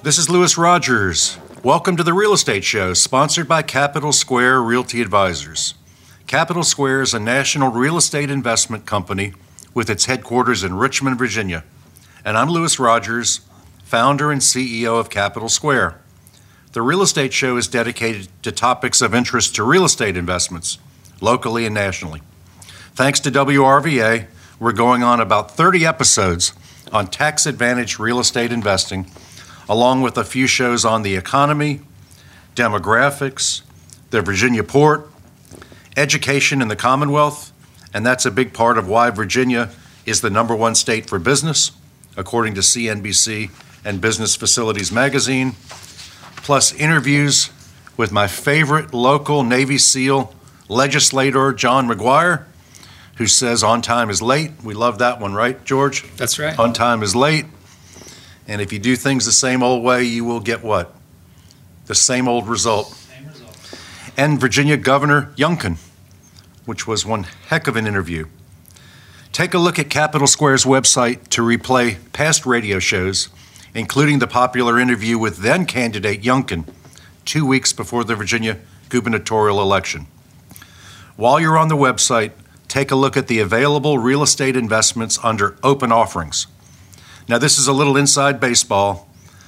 This is Louis Rogers. Welcome to the Real Estate Show, sponsored by Capital Square Realty Advisors. Capital Square is a national real estate investment company with its headquarters in Richmond, Virginia. And I'm Louis Rogers, founder and CEO of Capital Square. The Real Estate Show is dedicated to topics of interest to real estate investments, locally and nationally. Thanks to WRVA, we're going on about 30 episodes on tax-advantaged real estate investing, along with a few shows on the economy, demographics, the Virginia port, education in the Commonwealth, and that's a big part of why Virginia is the number one state for business, according to CNBC and Business Facilities Magazine, plus interviews with my favorite local Navy SEAL legislator, John McGuire, who says on time is late. We love that one, right, George? That's right. On time is late. And if you do things the same old way, you will get what? The same old result. Same result. And Virginia Governor Youngkin, which was one heck of an interview. Take a look at Capital Square's website to replay past radio shows, including the popular interview with then-candidate Youngkin 2 weeks before the Virginia gubernatorial election. While you're on the website, take a look at the available real estate investments under open offerings. Now, this is a little inside baseball,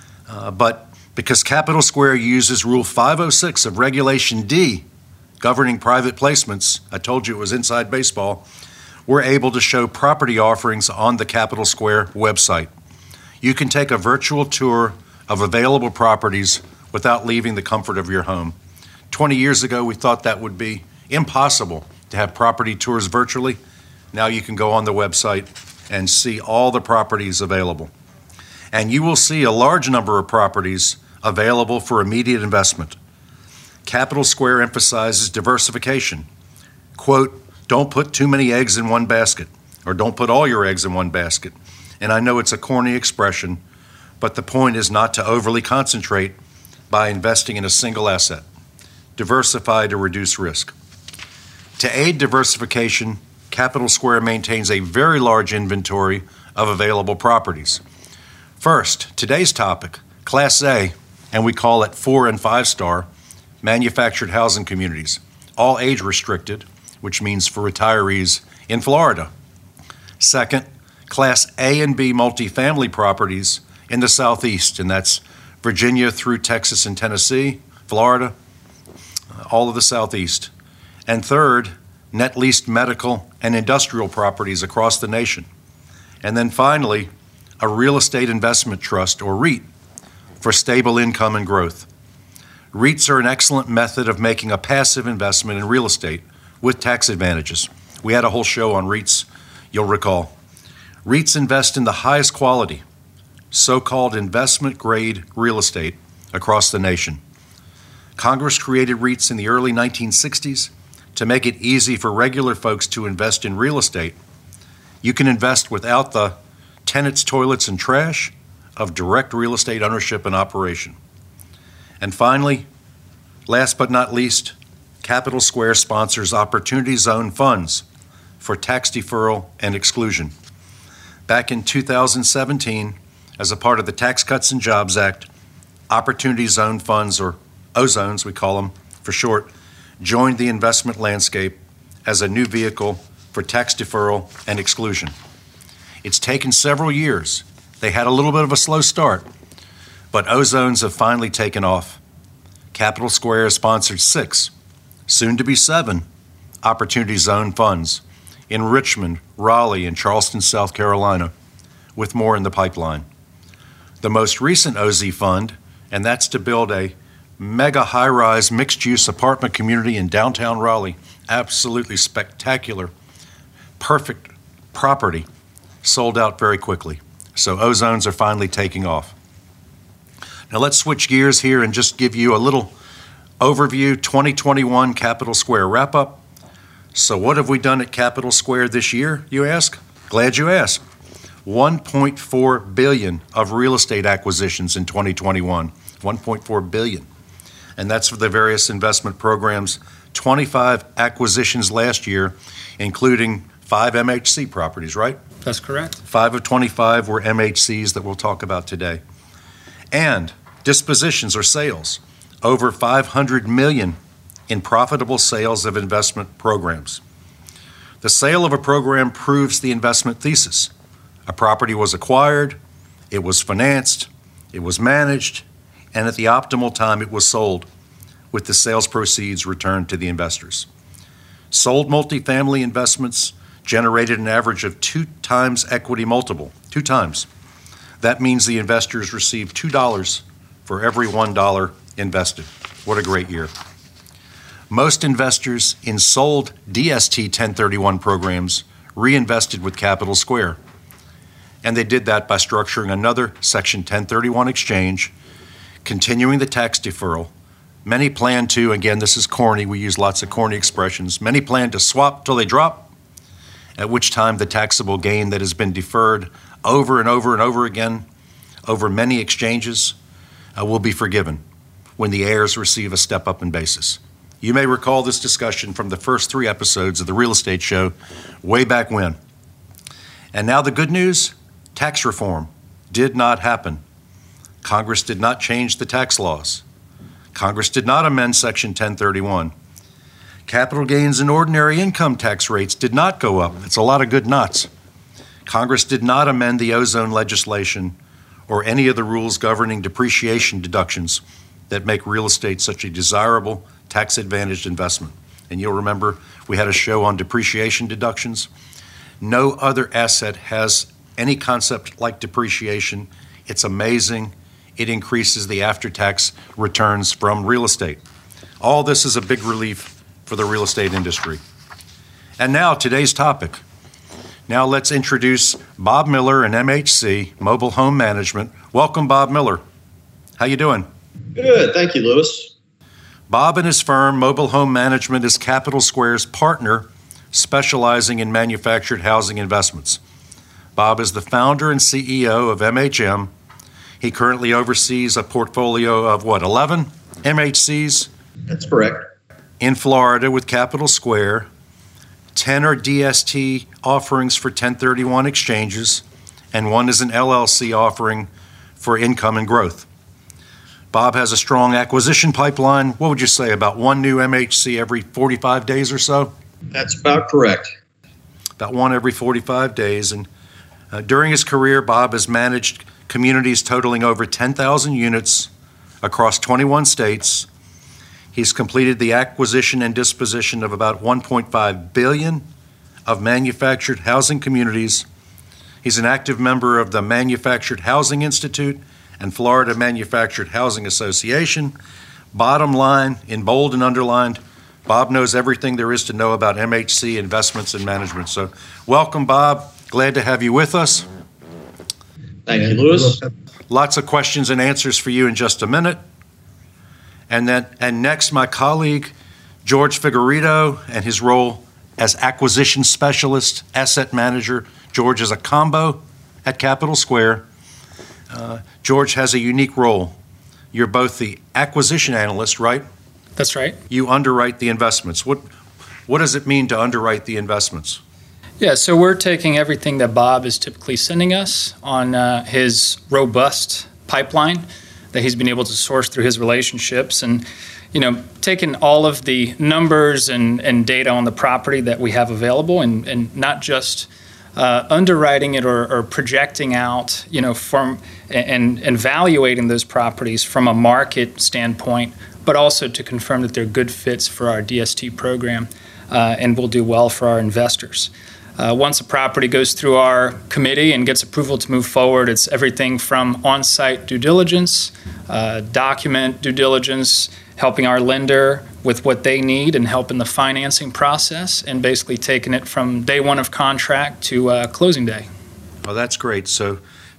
but because Capital Square uses Rule 506 of Regulation D governing private placements, I told you it was inside baseball, we're able to show property offerings on the Capital Square website. You can take a virtual tour of available properties without leaving the comfort of your home. 20 years ago, we thought that would be impossible to have property tours virtually. Now you can go on the website and see all the properties available. And you will see a large number of properties available for immediate investment. Capital Square emphasizes diversification. Quote, don't put too many eggs in one basket, or don't put all your eggs in one basket. And I know it's a corny expression, but the point is not to overly concentrate by investing in a single asset. Diversify to reduce risk. To aid diversification, Capital Square maintains a very large inventory of available properties. First, today's topic, Class A, and we call it 4 and 5 star, manufactured housing communities, all age restricted, which means for retirees in Florida. Second, Class A and B multifamily properties in the Southeast, and that's Virginia through Texas and Tennessee, Florida, all of the Southeast. And third, net leased medical and industrial properties across the nation. And then finally, a real estate investment trust, or REIT, for stable income and growth. REITs are an excellent method of making a passive investment in real estate with tax advantages. We had a whole show on REITs, you'll recall. REITs invest in the highest quality, so-called investment-grade real estate across the nation. Congress created REITs in the early 1960s to make it easy for regular folks to invest in real estate. You can invest without the tenants, toilets, and trash of direct real estate ownership and operation. And finally, last but not least, Capital Square sponsors Opportunity Zone funds for tax deferral and exclusion. Back in 2017, as a part of the Tax Cuts and Jobs Act, Opportunity Zone funds, or OZONs we call them for short, joined the investment landscape as a new vehicle for tax deferral and exclusion. It's taken several years. They had a little bit of a slow start, but OZONs have finally taken off. Capital Square has sponsored 6, soon to be 7, Opportunity Zone funds in Richmond, Raleigh, and Charleston, South Carolina, with more in the pipeline. The most recent OZ fund, and that's to build a mega high-rise mixed-use apartment community in downtown Raleigh. Absolutely spectacular, perfect property, sold out very quickly. So OZONs are finally taking off. Now let's switch gears here and just give you a little overview, 2021 Capital Square wrap-up. So what have we done at Capital Square this year, you ask? Glad you asked. $1.4 billion of real estate acquisitions in 2021, $1.4 billion. And that's for the various investment programs. 25 acquisitions last year, including 5 MHC properties, right? That's correct. 5 of 25 were MHCs that we'll talk about today. And Dispositions or sales, over $500 million in profitable sales of investment programs. The sale of a program proves the investment thesis. A property was acquired, it was financed, it was managed, and at the optimal time it was sold, with the sales proceeds returned to the investors. Sold multifamily investments generated an average of 2 times equity multiple, 2 times. That means the investors received $2 for every $1 invested. What a great year. Most investors in sold DST 1031 programs reinvested with Capital Square. And they did that by structuring another Section 1031 exchange, continuing the tax deferral. Many plan to, again, this is corny, we use lots of corny expressions, many plan to swap till they drop, at which time the taxable gain that has been deferred over and over and over again over many exchanges will be forgiven when the heirs receive a step up in basis. You may recall this discussion from the first 3 episodes of the Real Estate Show way back when. And now the good news, tax reform did not happen. Congress did not change the tax laws. Congress did not amend Section 1031. Capital gains and ordinary income tax rates did not go up. It's a lot of good nuts. Congress did not amend the ozone legislation or any of the rules governing depreciation deductions that make real estate such a desirable tax-advantaged investment. And you'll remember we had a show on depreciation deductions. No other asset has any concept like depreciation. It's amazing. It increases the after-tax returns from real estate. All this is a big relief for the real estate industry. And now today's topic. Now let's introduce Bob Miller and MHC, Mobile Home Management. Welcome, Bob Miller. How you doing? Good, thank you, Lewis. Bob and his firm, Mobile Home Management, is Capital Square's partner specializing in manufactured housing investments. Bob is the founder and CEO of MHM. He currently oversees a portfolio of, 11 MHCs? That's correct. In Florida with Capital Square. 10 are DST offerings for 1031 exchanges, and 1 is an LLC offering for income and growth. Bob has a strong acquisition pipeline. What would you say, about 1 new MHC every 45 days or so? That's about correct. About 1 every 45 days. And during his career, Bob has managed communities totaling over 10,000 units across 21 states. He's completed the acquisition and disposition of about $1.5 billion of manufactured housing communities. He's an active member of the Manufactured Housing Institute and Florida Manufactured Housing Association. Bottom line, in bold and underlined, Bob knows everything there is to know about MHC investments and management. So welcome, Bob. Glad to have you with us. Thank you, Lewis. Lots of questions and answers for you in just a minute. And next, my colleague, George Figueredo, and his role as acquisition specialist, asset manager. George is a combo at Capital Square. George has a unique role. You're both the acquisition analyst, right? That's right. You underwrite the investments. What does it mean to underwrite the investments? Yeah, so we're taking everything that Bob is typically sending us on his robust pipeline that he's been able to source through his relationships, and taking all of the numbers and data on the property that we have available, and not just underwriting it or projecting out, from and evaluating those properties from a market standpoint, but also to confirm that they're good fits for our DST program and will do well for our investors. Once a property goes through our committee and gets approval to move forward, it's everything from on-site due diligence, document due diligence, helping our lender with what they need and helping the financing process, and basically taking it from day one of contract to closing day. Oh, that's great. So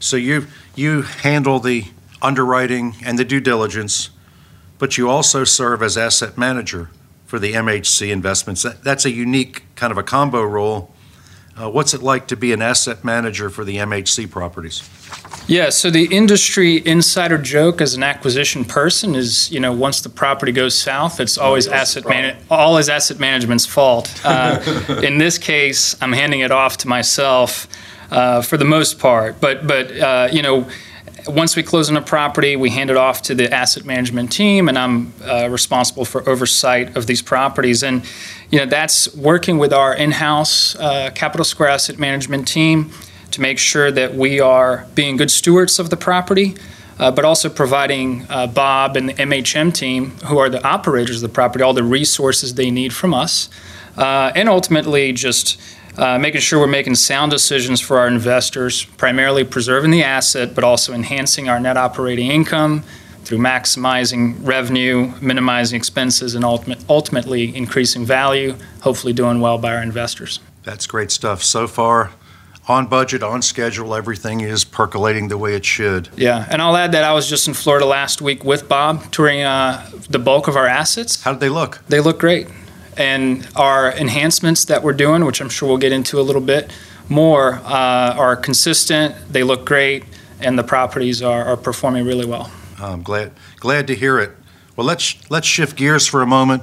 you handle the underwriting and the due diligence, but you also serve as asset manager for the MHC investments. That's a unique kind of a combo role. What's it like to be an asset manager for the MHC properties? Yeah, so the industry insider joke as an acquisition person is, once the property goes south, it's always asset management's fault. In this case, I'm handing it off to myself for the most part. But once we close on a property, we hand it off to the asset management team, and I'm responsible for oversight of these properties. And that's working with our in-house Capital Square Asset Management team to make sure that we are being good stewards of the property, but also providing Bob and the MHM team, who are the operators of the property, all the resources they need from us, and ultimately just making sure we're making sound decisions for our investors, primarily preserving the asset, but also enhancing our net operating income through maximizing revenue, minimizing expenses, and ultimately increasing value, hopefully doing well by our investors. That's great stuff. So far, on budget, on schedule, everything is percolating the way it should. Yeah, and I'll add that I was just in Florida last week with Bob touring the bulk of our assets. How did they look? They look great. And our enhancements that we're doing, which I'm sure we'll get into a little bit more, are consistent, they look great, and the properties are performing really well. I'm glad to hear it. Well, let's shift gears for a moment.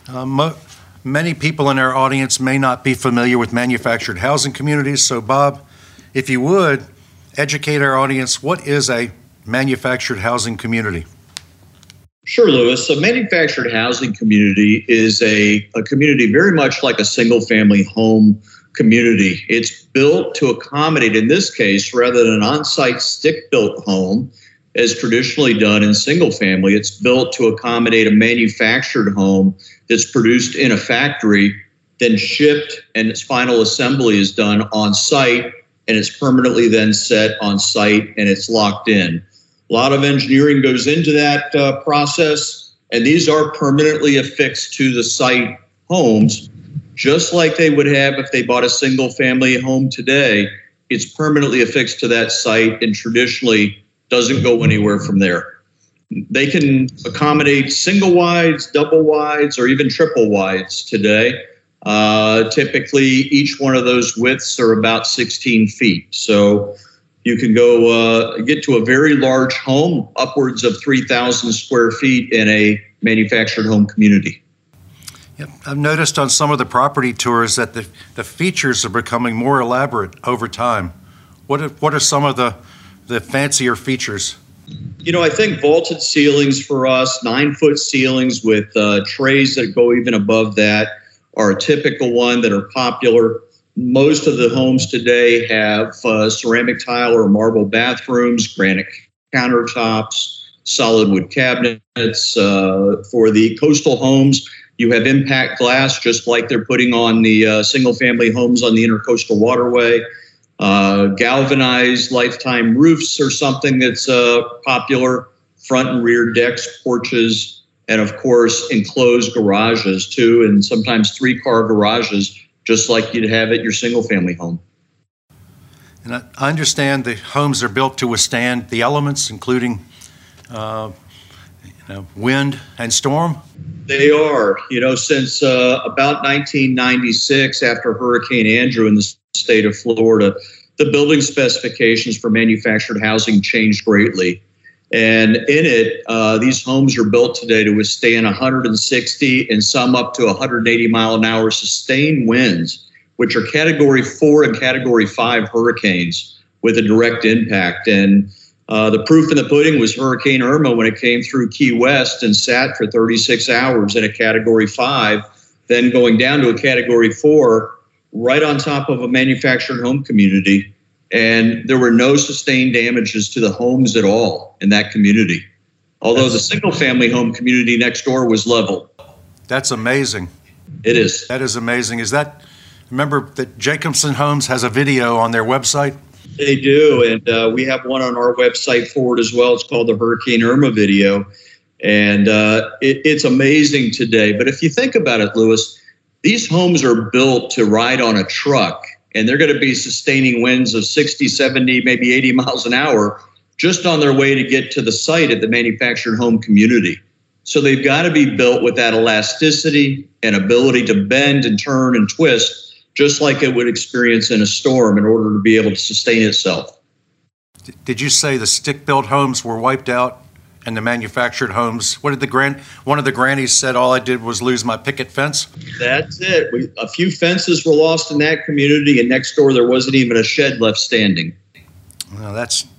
Many people in our audience may not be familiar with manufactured housing communities, so Bob, if you would, educate our audience, what is a manufactured housing community? Sure, Lewis. So manufactured housing community is a community very much like a single-family home community. It's built to accommodate, in this case, rather than an on-site stick-built home, as traditionally done in single-family, it's built to accommodate a manufactured home that's produced in a factory, then shipped, and its final assembly is done on-site, and it's permanently then set on-site, and it's locked in. A lot of engineering goes into that process, and these are permanently affixed to the site homes, just like they would have if they bought a single-family home today. It's permanently affixed to that site and traditionally doesn't go anywhere from there. They can accommodate single wides, double wides, or even triple wides today. Typically, each one of those widths are about 16 feet. So you can go get to a very large home, upwards of 3,000 square feet in a manufactured home community. Yep. I've noticed on some of the property tours that the features are becoming more elaborate over time. What are some of the fancier features? I think vaulted ceilings for us, 9-foot ceilings with trays that go even above that are a typical one that are popular. Most of the homes today have ceramic tile or marble bathrooms, granite countertops, solid wood cabinets. For the coastal homes, you have impact glass, just like they're putting on the single-family homes on the Intercoastal Waterway. Galvanized lifetime roofs are something that's popular. Front and rear decks, porches, and of course enclosed garages too, and sometimes 3-car garages, just like you'd have at your single-family home. And I understand the homes are built to withstand the elements, including wind and storm. They are. Since about 1996, after Hurricane Andrew in the state of Florida, the building specifications for manufactured housing changed greatly. And in it, these homes are built today to withstand 160 and some up to 180 mile an hour sustained winds, which are Category 4 and Category 5 hurricanes with a direct impact. And the proof in the pudding was Hurricane Irma when it came through Key West and sat for 36 hours in a Category 5, then going down to a Category 4 right on top of a manufactured home community. And there were no sustained damages to the homes at all in that community, although the single-family home community next door was leveled. That's amazing. It is. That is amazing. Remember that Jacobson Homes has a video on their website? They do, and we have one on our website for it as well. It's called the Hurricane Irma video, and it's amazing today. But if you think about it, Lewis, these homes are built to ride on a truck, and they're going to be sustaining winds of 60, 70, maybe 80 miles an hour just on their way to get to the site at the manufactured home community. So they've got to be built with that elasticity and ability to bend and turn and twist, just like it would experience in a storm in order to be able to sustain itself. Did you say the stick-built homes were wiped out and the manufactured homes? What did one of the grannies said, all I did was lose my picket fence? That's it. A few fences were lost in that community, and next door there wasn't even a shed left standing. Well,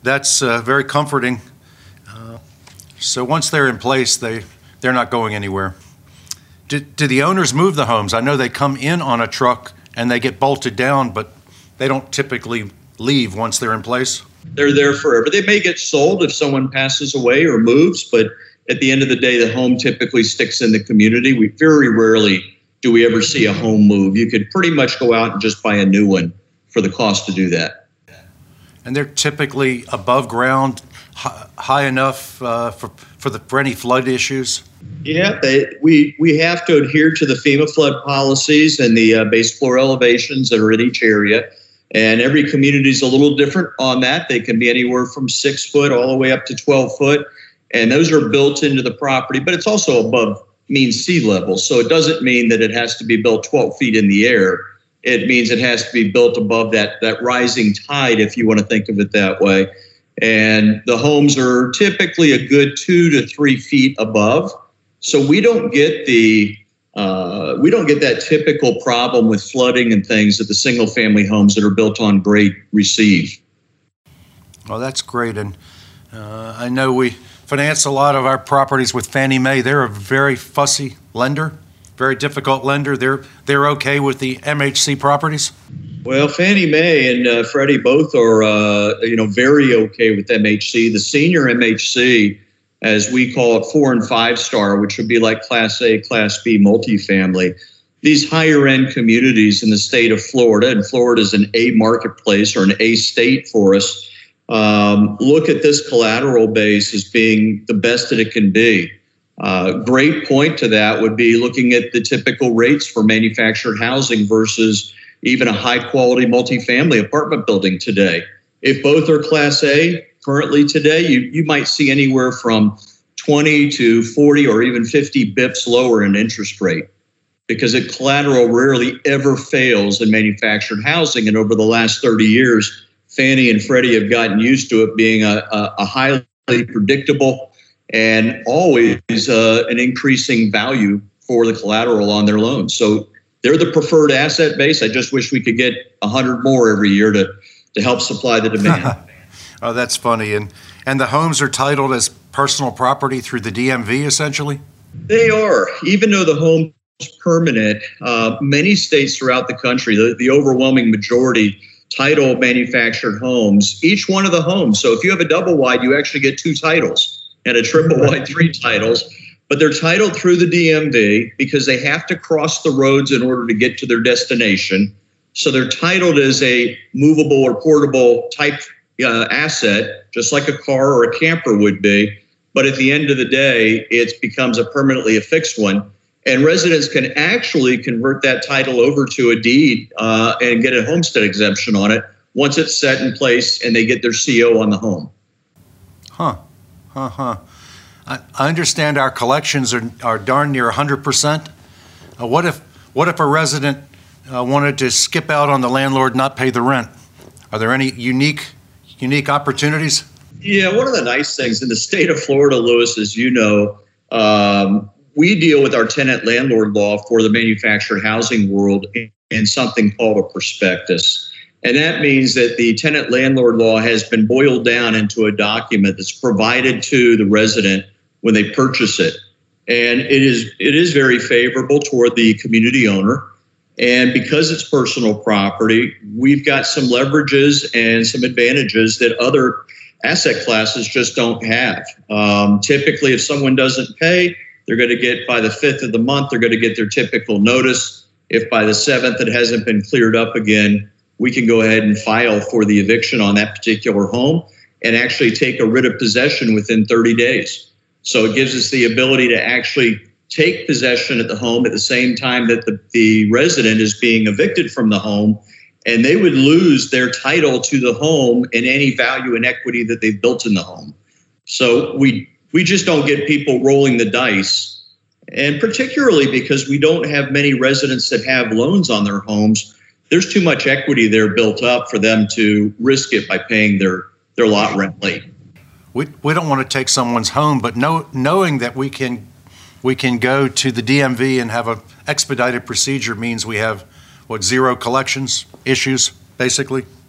That's very comforting. So once they're in place, they're not going anywhere. Do the owners move the homes? I know they come in on a truck and they get bolted down, but they don't typically leave once they're in place. They're there forever. They may get sold if someone passes away or moves, but at the end of the day, the home typically sticks in the community. We very rarely do we ever see a home move. You could pretty much go out and just buy a new one for the cost to do that. And they're typically above ground, high enough for any flood issues? Yeah, we have to adhere to the FEMA flood policies and the base floor elevations that are in each area. And every community is a little different on that. They can be anywhere from 6 foot all the way up to 12 foot. And those are built into the property, but it's also above mean sea level. So it doesn't mean that it has to be built 12 feet in the air. It means it has to be built above that rising tide, if you want to think of it that way. And the homes are typically a good 2 to 3 feet above. So we don't get that typical problem with flooding and things that the single family homes that are built on grade receive. Well, that's great. And I know we finance a lot of our properties with Fannie Mae. They're a very fussy lender, very difficult lender. They're okay with the MHC properties? Well, Fannie Mae and Freddie both are very okay with MHC. The senior MHC, as we call it, 4 and 5 star, which would be like Class A, Class B multifamily. These higher end communities in the state of Florida, and Florida is an A marketplace or an A state for us, look at this collateral base as being the best that it can be. Great point to that would be looking at the typical rates for manufactured housing versus even a high quality multifamily apartment building today. If both are Class A currently today, you might see anywhere from 20 to 40 or even 50 bips lower in interest rate, because the collateral rarely ever fails in manufactured housing. And over the last 30 years, Fannie and Freddie have gotten used to it being a highly predictable and always an increasing value for the collateral on their loans. So they're the preferred asset base. I just wish we could get 100 more every year to help supply the demand. Oh, that's funny. And the homes are titled as personal property through the DMV, essentially? They are. Even though the home is permanent, many states throughout the country, the overwhelming majority, title manufactured homes, each one of the homes. So if you have a double wide, you actually get 2 titles, and a triple wide, 3 titles. But they're titled through the DMV because they have to cross the roads in order to get to their destination. So they're titled as a movable or portable type asset, just like a car or a camper would be. But at the end of the day, it becomes a permanently affixed one. And residents can actually convert that title over to a deed and get a homestead exemption on it once it's set in place and they get their CO on the home. I understand our collections are darn near 100%. What if a resident wanted to skip out on the landlord, not pay the rent? Are there any unique opportunities? Yeah, one of the nice things in the state of Florida, Lewis, as you know, we deal with our tenant landlord law for the manufactured housing world in something called a prospectus. And that means that the tenant landlord law has been boiled down into a document that's provided to the resident when they purchase it. And it is very favorable toward the community owner. And because it's personal property, we've got some leverages and some advantages that other asset classes just don't have. Typically, if someone doesn't pay, they're going to get by the 5th of the month, they're going to get their typical notice. If by the 7th it hasn't been cleared up again, we can go ahead and file for the eviction on that particular home and actually take a writ of possession within 30 days. So it gives us the ability to actually take possession at the home at the same time that the resident is being evicted from the home, and they would lose their title to the home and any value and equity that they've built in the home. So we just don't get people rolling the dice, and particularly because we don't have many residents that have loans on their homes, there's too much equity there built up for them to risk it by paying their lot rent late. We don't want to take someone's home, but knowing that we can go to the DMV and have an expedited procedure means we have, 0 collections issues, basically?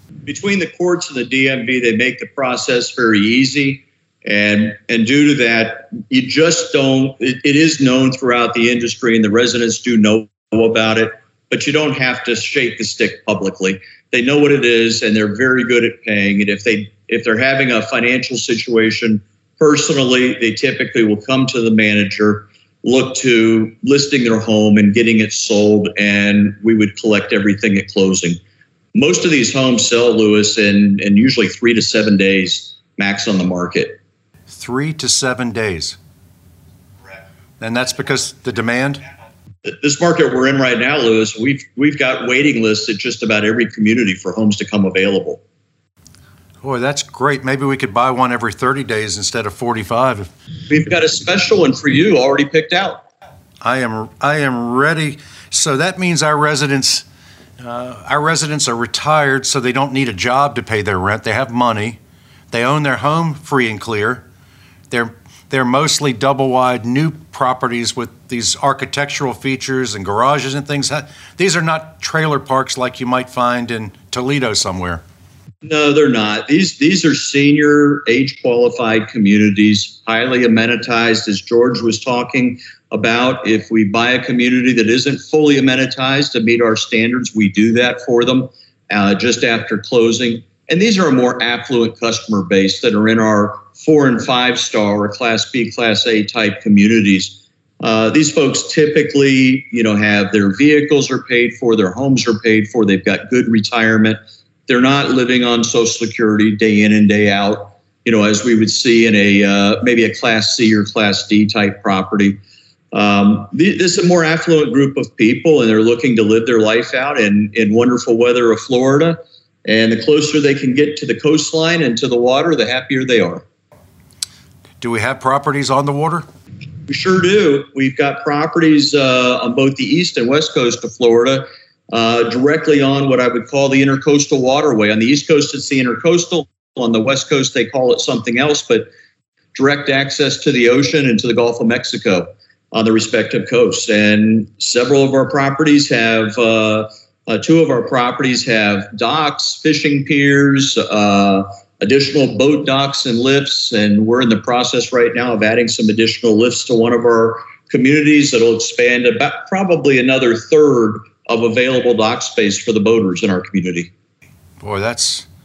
Between the courts and the DMV, they make the process very easy. And due to that, you just don't, it is known throughout the industry and the residents do know about it, but you don't have to shake the stick publicly. They know what it is and they're very good at paying it. If they're having a financial situation personally, they typically will come to the manager, look to listing their home and getting it sold, and we would collect everything at closing. Most of these homes sell, Lewis, in usually 3 to 7 days max on the market. 3 to 7 days. Correct. And that's because the demand? This market we're in right now, Lewis, we've got waiting lists at just about every community for homes to come available. Boy, that's great. Maybe we could buy one every 30 days instead of 45. We've got a special one for you already picked out. I am ready. So that means our residents are retired, so they don't need a job to pay their rent. They have money. They own their home free and clear. They're mostly double-wide new properties with these architectural features and garages and things. These are not trailer parks like you might find in Toledo somewhere. No, they're not. These are senior, age-qualified communities, highly amenitized, as George was talking about. If we buy a community that isn't fully amenitized to meet our standards, we do that for them just after closing. And these are a more affluent customer base that are in our 4 and 5 star or Class B, Class A type communities. These folks typically, have their vehicles are paid for, their homes are paid for, they've got good retirement. They're not living on Social Security day in and day out, as we would see in maybe a Class C or Class D type property. This is a more affluent group of people, and they're looking to live their life out in wonderful weather of Florida. And the closer they can get to the coastline and to the water, the happier they are. Do we have properties on the water? We sure do. We've got properties on both the east and west coast of Florida, directly on what I would call the intercoastal waterway. On the east coast, it's the intercoastal. On the west coast, they call it something else, but direct access to the ocean and to the Gulf of Mexico on the respective coasts. And several of our properties have 2 of our properties have docks, fishing piers, additional boat docks and lifts, and we're in the process right now of adding some additional lifts to one of our communities that'll expand about probably another third of available dock space for the boaters in our community. Boy, that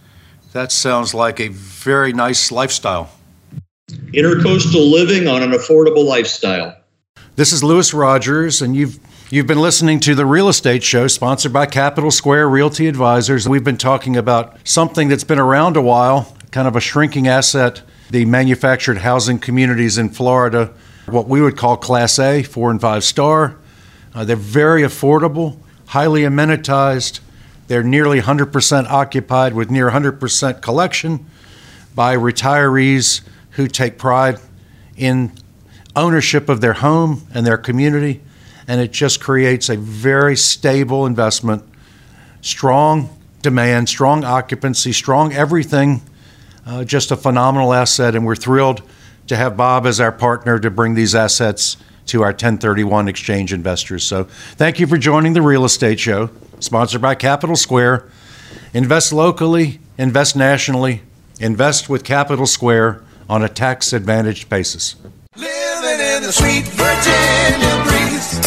sounds like a very nice lifestyle. Intercoastal living on an affordable lifestyle. This is Lewis Rogers, and you've been listening to The Real Estate Show, sponsored by Capital Square Realty Advisors. We've been talking about something that's been around a while, kind of a shrinking asset, the manufactured housing communities in Florida, what we would call Class A, 4 and 5 star. They're very affordable, highly amenitized. They're nearly 100% occupied with near 100% collection by retirees who take pride in ownership of their home and their community. And it just creates a very stable investment, strong demand, strong occupancy, strong everything, just a phenomenal asset. And we're thrilled to have Bob as our partner to bring these assets to our 1031 exchange investors. So thank you for joining The Real Estate Show, sponsored by Capital Square. Invest locally, invest nationally, invest with Capital Square on a tax-advantaged basis. Living in the sweet Virginia breeze.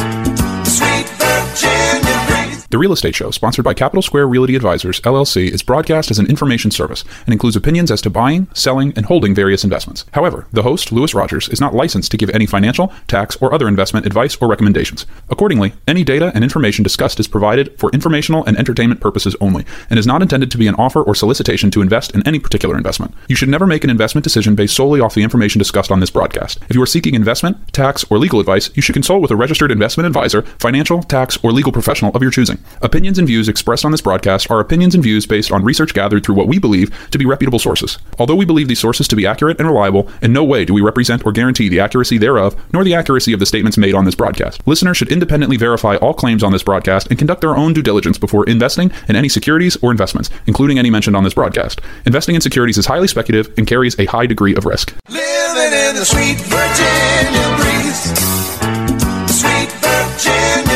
Sweet Virginia breeze. The Real Estate Show, sponsored by Capital Square Realty Advisors, LLC, is broadcast as an information service and includes opinions as to buying, selling, and holding various investments. However, the host, Lewis Rogers, is not licensed to give any financial, tax, or other investment advice or recommendations. Accordingly, any data and information discussed is provided for informational and entertainment purposes only and is not intended to be an offer or solicitation to invest in any particular investment. You should never make an investment decision based solely off the information discussed on this broadcast. If you are seeking investment, tax, or legal advice, you should consult with a registered investment advisor, financial, tax, or legal professional of your choosing. Opinions and views expressed on this broadcast are opinions and views based on research gathered through what we believe to be reputable sources. Although we believe these sources to be accurate and reliable, in no way do we represent or guarantee the accuracy thereof, nor the accuracy of the statements made on this broadcast. Listeners should independently verify all claims on this broadcast and conduct their own due diligence before investing in any securities or investments, including any mentioned on this broadcast. Investing in securities is highly speculative and carries a high degree of risk. Living in the sweet Virginia breeze. Sweet Virginia.